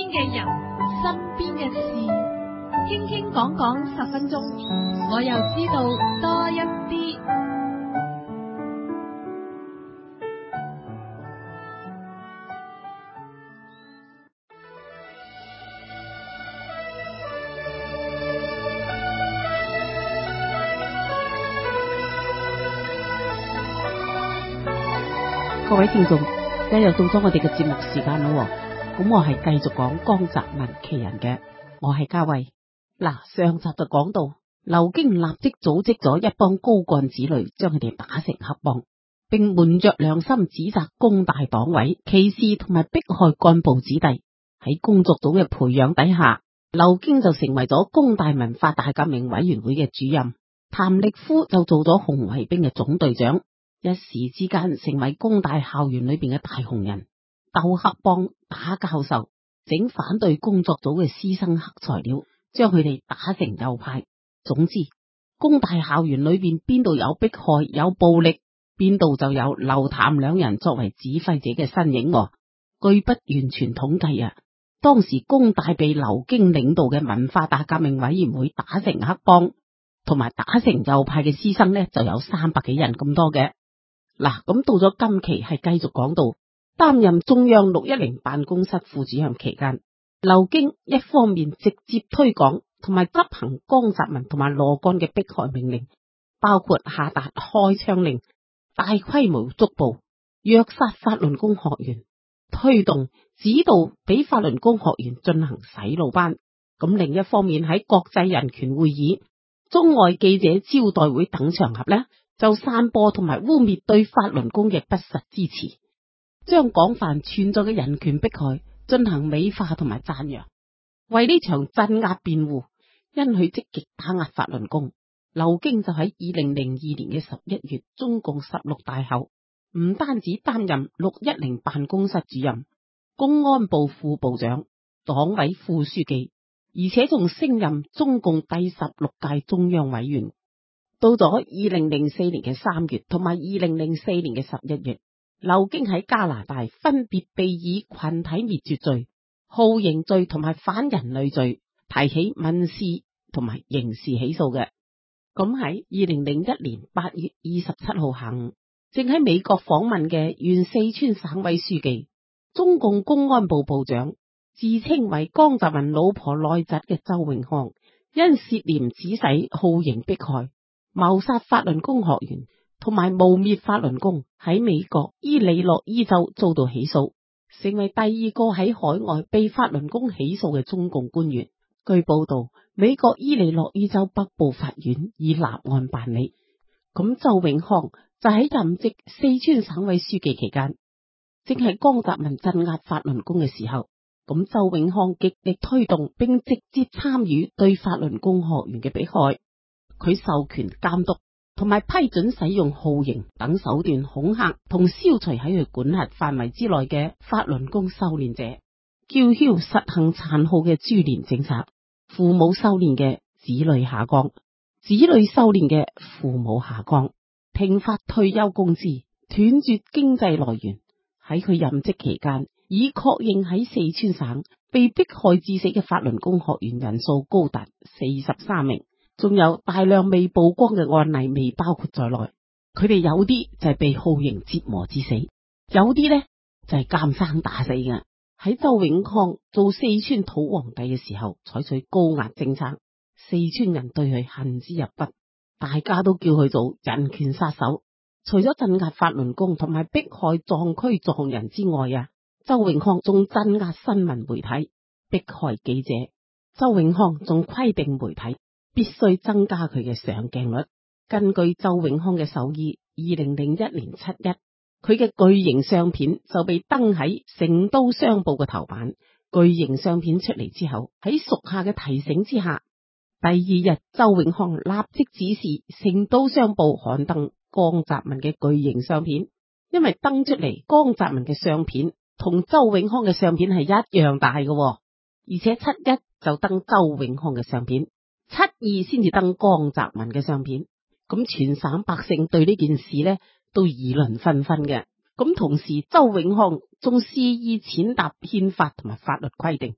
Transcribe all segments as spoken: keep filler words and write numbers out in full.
邊嘅人，身邊嘅事，傾傾講講十分鐘，我又知道多一啲。 各位聽眾，今日又到咗我哋嘅節目時間啦。咁我係繼續講江澤民奇人嘅，我係嘉慧。嗱，上集就講到劉京立即組織咗一幫高幹子女，將佢哋打成黑幫，並瞞着良心指責工大黨委歧視同埋迫害幹部子弟。喺工作組嘅培養底下，劉京就成為咗工大文化大革命委員會嘅主任，譚力夫就做咗紅衛兵嘅總隊長。一時之間成為工大校園裏邊嘅大紅人，鬥黑幫、打教授、整反對工作組嘅師生黑材料，將佢哋打成右派。總之，工大校園裏邊邊度有迫害、有暴力，邊度就有劉譚兩人作為指揮者嘅身影。據不完全統計啊，當時工大被劉京領導嘅文化大革命委員會打成黑幫同埋打成右派嘅師生呢，就有三百幾人咁多嘅。嗱，咁到咗今期係繼續講到擔任中央六一零辦公室副主任期間，劉京一方面直接推廣同埋執行江澤民同埋羅幹嘅迫害命令，包括下達開槍令、大規模捉捕、虐殺法輪功學員，推動指導俾法輪功學員進行洗腦班。咁另一方面喺國際人權會議、中外記者招待會等場合呢，就散播同埋污衊對法輪功嘅不實支持，將廣泛存在嘅人權迫害進行美化同埋讚揚，為呢場鎮壓辯護。因佢積極打壓法輪功，劉京就喺二零零二年嘅十一月，中共十六大後，唔單止擔任六一零辦公室主任、公安部副部長、黨委副書記，而且仲升任中共第十六屆中央委員。到咗二零零四年嘅三月同埋二零零四年嘅十一月，劉京喺加拿大分別被以群體滅絕罪、酷刑罪同埋反人類罪提起民事同埋刑事起訴嘅。咁喺二零零一年八月二十七號下午，正喺美國訪問嘅原四川省委書記、中共公安部部長，自稱為江澤民老婆內侄嘅周永康，因涉嫌指使酷刑迫害、謀殺法輪功學員同埋污衊法輪功，喺美國伊利諾伊州遭到起訴，成為第二個喺海外被法輪功起訴嘅中共官員。據報道，美國伊利諾伊州北部法院以立案辦理。咁周永康就喺任職四川省委書記期間，正係江澤民鎮壓法輪功嘅時候，咁周永康極力推動並直接參與對法輪功學員嘅迫害。佢授權監督同埋批准使用酷刑等手段恐嚇同消除喺佢管轄範圍之內嘅法輪功修煉者，叫囂實行殘酷嘅株連政策，父母修煉嘅子女下崗，子女修煉嘅父母下崗，停發退休工資，斷絕經濟來源。喺佢任職期間，已確認喺四川省被迫害致死嘅法輪功學員人數高達四十三名。仲有大量未曝光嘅案例未包括在內，佢哋有啲就係被酷刑折磨致死，有啲呢就係監生打死嘅。喺周永康做四川土皇帝嘅時候，採取高壓政策，四川人對佢恨之入骨，大家都叫佢做人權殺手。除咗鎮壓法輪功同埋迫害藏區藏人之外啊，周永康仲鎮壓新聞媒體，迫害記者。周永康仲規定媒體必須增加佢嘅上鏡率。根據周永康嘅授意，二零零一年七一，佢嘅巨型相片就被登喺成都商報嘅頭版。巨型相片出嚟之後，喺屬下嘅提醒之下，第二日周永康立即指示成都商報刊登江澤民嘅巨型相片，因為登出嚟江澤民嘅相片同周永康嘅相片係一樣大嘅，而且七一就登周永康嘅相片，七二先至登江澤民嘅相片。咁全省百姓對呢件事呢都議論紛紛嘅。咁同時周永康仲肆意踐踏憲法同埋法律規定，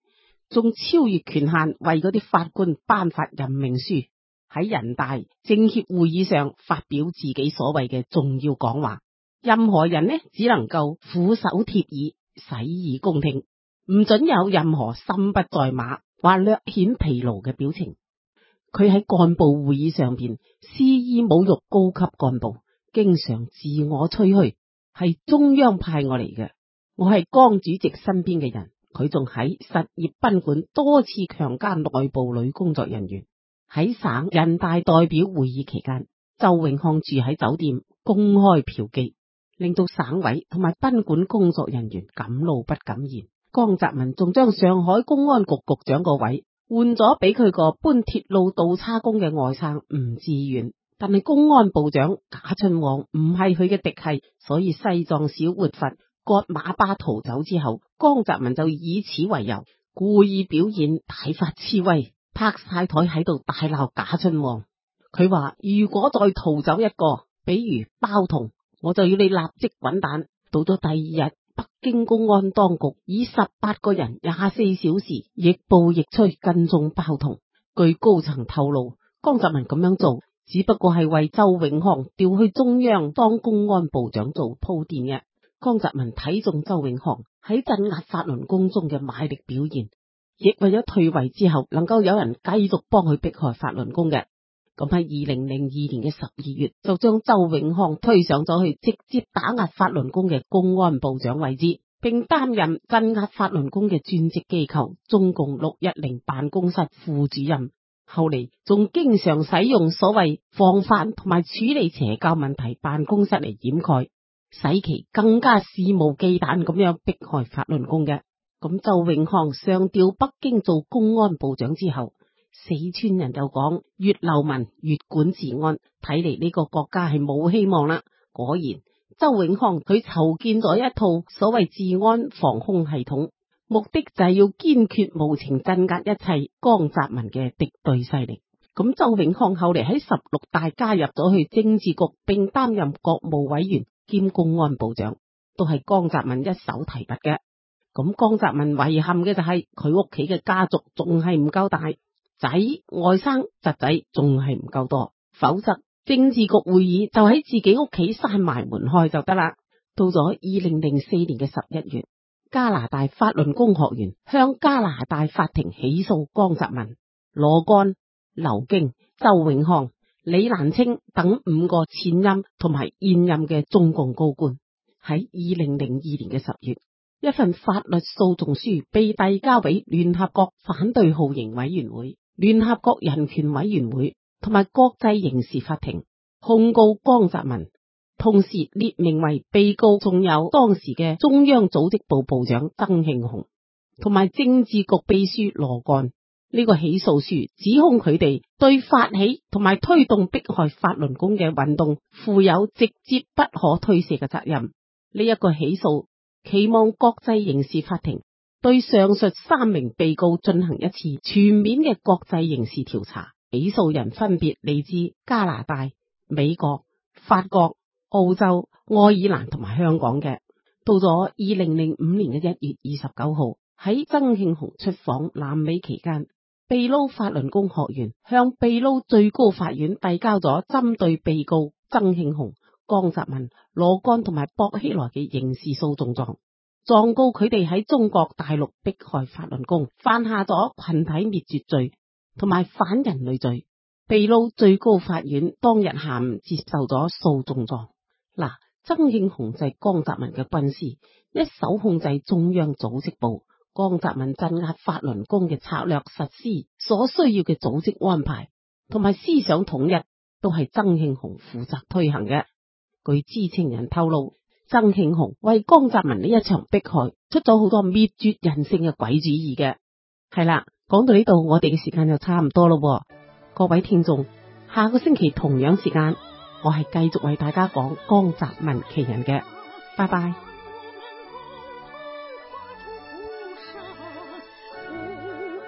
仲超越權限為嗰啲法官頒發任命書，喺人大政協會議上發表自己所謂嘅重要講話。任何人呢，只能夠俯首貼耳，洗耳恭聽，唔准有任何心不在馬或略顯疲勞嘅表情。佢喺幹部會議上邊肆意侮辱高級幹部，經常自我吹噓係中央派我嚟嘅，我係江主席身邊嘅人。佢仲喺實業賓館多次強姦內部女工作人員。喺省人大代表會議期間，周永康住喺酒店公開嫖妓，令到省委同埋賓館工作人員敢怒不敢言。江澤民仲將上海公安局局長個位換咗俾佢個搬鐵路倒叉工嘅外甥吳志遠，但係公安部長賈春旺唔係佢嘅嫡系，所以西藏小活佛割馬巴逃走之後，江澤民就以此為由，故意表現大發痴威，拍晒台喺度大鬧賈春旺。佢話如果再逃走一個，比如包同，我就要你立即滾蛋。到咗第二日，北京公安當局以十八個人廿四小時亦步亦趨跟蹤包同。據高層透露，江澤民咁樣做只不過係為周永康調去中央當公安部長做鋪墊嘅。江澤民睇中周永康喺鎮壓法輪功中嘅賣力表現，亦為咗退位之後能夠有人繼續幫佢迫害法輪功嘅。咁喺二零零二年嘅十二月，就將周永康推上咗去直接打壓法輪功嘅公安部長位置，並擔任鎮壓法輪功嘅專職機構中共六一零辦公室副主任。後嚟仲經常使用所謂防範同埋處理邪教問題辦公室嚟掩蓋，使其更加肆無忌憚咁樣迫害法輪功嘅。咁周永康上調北京做公安部長之後，四川人就講越流民越管治安，睇嚟呢個國家係冇希望啦。果然，周永康佢籌建咗一套所謂治安防空系統，目的就係要堅決無情鎮壓一切江澤民嘅敵對勢力。咁周永康後嚟喺十六大加入咗去政治局，並擔任國務委員兼公安部長，都係江澤民一手提拔嘅。咁江澤民遺憾嘅就係佢屋企嘅家族仲係唔夠大，仔、外甥、侄仔仲係唔夠多，否則政治局會議就喺自己屋企閂埋門開就得啦。到咗二零零四年嘅十一月，加拿大法輪功學員向加拿大法庭起訴江澤民、羅幹、劉京、周永康、李蘭清等五個前任同埋現任嘅中共高官。喺二零零二年嘅十月，一份法律訴訟書被遞交俾聯合國反對酷刑委員會、聯合國人權委員會同埋國際刑事法庭，控告江澤民，同時列明為被告仲有當時嘅中央組織部部長曾慶紅同埋政治局秘書羅幹。呢個起訴書指控佢哋對發起同埋推動迫害法輪功嘅運動負有直接不可推卸嘅責任。呢一個起訴期望國際刑事法庭對上述三名被告進行一次全面嘅國際刑事調查。起訴人分別嚟自加拿大、美國、法國、澳洲、愛爾蘭同埋香港嘅。到咗二零零五年嘅一月二十九號，喺曾慶紅出訪南美期間，秘魯法輪功學員向秘魯最高法院遞交咗針對被告曾慶紅、江澤民、羅幹同埋薄熙來嘅刑事訴訟狀，狀告佢哋喺中國大陸迫害法輪功，犯下咗群體滅絕罪同埋反人類罪。秘魯最高法院當日下午接受咗訴訟狀。嗱，曾慶紅就係江澤民嘅軍師，一手控制中央組織部，江澤民鎮壓法輪功嘅策略實施所需要嘅組織安排同埋思想統一，都係曾慶紅負責推行嘅。據知情人透露，曾慶紅為江澤民呢一場迫害出咗好多滅絕人性嘅鬼主意嘅。係啦，講到呢度，我哋嘅時間就差唔多咯。各位聽眾，下個星期同樣時間，我係繼續為大家講江澤民其人嘅。拜拜。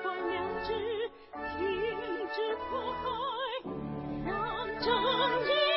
正義